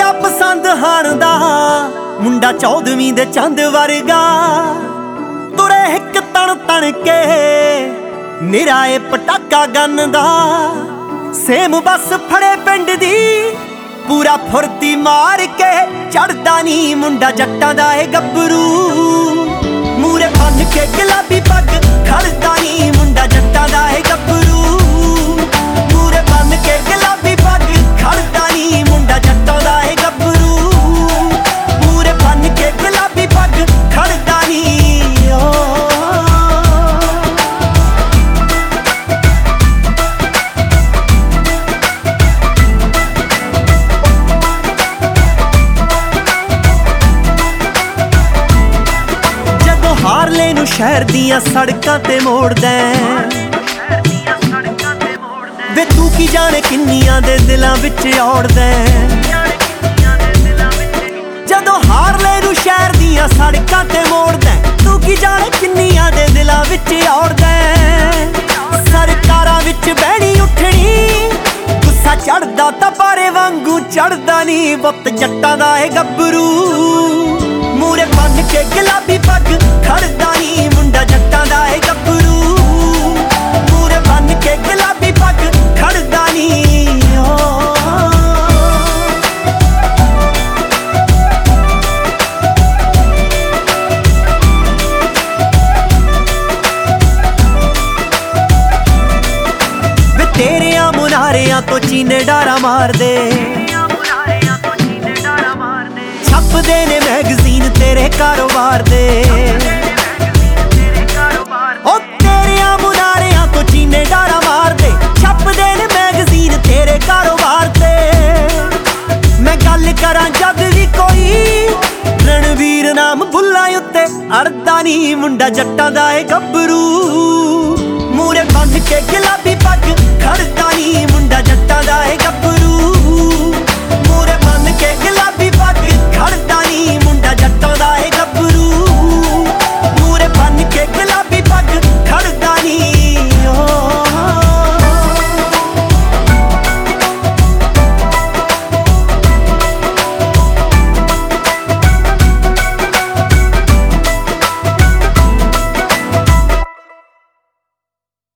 ਬੜਾ ਪਸੰਦ ਹਾਣ ਦਾ ਮੁੰਡਾ 14ਵੀਂ ਦੇ ਚੰਦ ਵਰਗਾ ਤੁਰੇ ਇੱਕ ਤਣ ਤਣ ਕੇ ਨਿਰਾਏ ਪਟਾਕਾ ਗੰਨ ਦਾ ਸੇਮ ਬੱਸ ਫੜੇ ਪਿੰਡ ਦੀ ਪੂਰਾ ਫੁਰਤੀ ਮਾਰ ਕੇ ਚੜਦਾ ਨੀ ਮੁੰਡਾ ਜੱਟਾਂ ਦਾ ਏ ਗੱਭਰੂ ਮੂਰੇ ਬੰਨ ਕੇ ਗੁਲਾਬੀ ਪੱਗ ਖੜਦਾ ਨੀ ਮੁੰਡਾ ਜੱਟਾਂ ਦਾ ਏ ਗੱਭਰੂ ਮੂਰੇ ਬੰਨ ਕੇ ਗੁਲਾਬੀ ਪੱਗ ਖੜਦਾ ਨੀ ਮੁੰਡਾ ਜੱਟਾਂ ਦਾ ਏ ਗੱਭਰੂ ਮੂਰੇ ਬੰਨ ਕੇ ਗੁਲਾਬੀ ਪੱਗ ਖੜਦਾ ਨੀ ਹਾਰਲੇ ਨੂੰ ਸ਼ਹਿਰ ਦੀਆਂ ਸੜਕਾਂ ਤੇ ਮੋੜਦਾ ਵੇ ਤੂੰ ਕੀ ਜਾਣੇ ਕਿੰਨੀਆਂ ਦੇ ਦਿਲਾਂ ਵਿੱਚ ਔੜਦਾ ਜਦੋਂ ਹਾਰਲੇ ਨੂੰ ਸ਼ਹਿਰ ਦੀਆਂ ਸੜਕਾਂ ਤੇ ਮੋੜਦਾ ਤੂੰ ਕੀ ਜਾਣੇ ਕਿੰਨੀਆਂ ਦੇ ਦਿਲਾਂ ਵਿੱਚ ਔੜਦਾ ਸਰਕਾਰਾਂ ਵਿੱਚ ਬਹਿਣੀ ਉੱਠਣੀ ਗੁੱਸਾ ਚੜਦਾ ਤਾਂ ਪਾਰੇ ਵਾਂਗੂ ਚੜਦਾ ਨੀ ਵਕਤ ਜੱਟਾਂ ਦਾ ਏ ਗੱਭਰੂ ਮੂਰੇ ਬੰਨ ਕੇ ਗੁਲਾਬੀ ਪੱਗ ਖੜਦਾ ਨੀ ਮੁੰਡਾ ਜੱਟਾਂ ਦਾ ਏ ਗੱਭਰੂ ਮੂਰੇ ਬੰਨ ਕੇ ਗੁਲਾਬੀ ਪੱਗ ਖੜਦਾ ਨੀ ਵੇ ਤੇਰਿਆਂ ਮੁਨਾਰਿਆਂ ਤੋਂ ਚੀਨੇ ਡਾਰਾ ਮਾਰਦੇ ਛਪਦੇ ਨੇ ਮੈਗਜ਼ੀਨ ਤੇਰੇ ਕਾਰੋਬਾਰ ਦੇ ਉਹ ਤੇਰਿਆਂ ਮੁਨਾਰਿਆਂ ਤੋਂ ਚੀਨੇ ਡਾਰਾ ਮਾਰਦੇ ਛਪਦੇ ਨੇ ਮੈਗਜ਼ੀਨ ਤੇਰੇ ਕਾਰੋਬਾਰ ਤੇ ਮੈਂ ਗੱਲ ਕਰਾਂ ਜਦ ਵੀ ਕੋਈ ਰਣਵੀਰ ਨਾਮ ਬੁੱਲਾਂ ਉੱਤੇ ਅੜਦਾ ਨੀ ਮੁੰਡਾ ਜੱਟਾਂ ਦਾ ਏ ਗੱਭਰੂ ਮੂਰੇ ਬੰਨ ਕੇ ਗੁਲਾਬੀ ਪੱਗ ਖੜਦਾ ਨੀ ਮੁੰਡਾ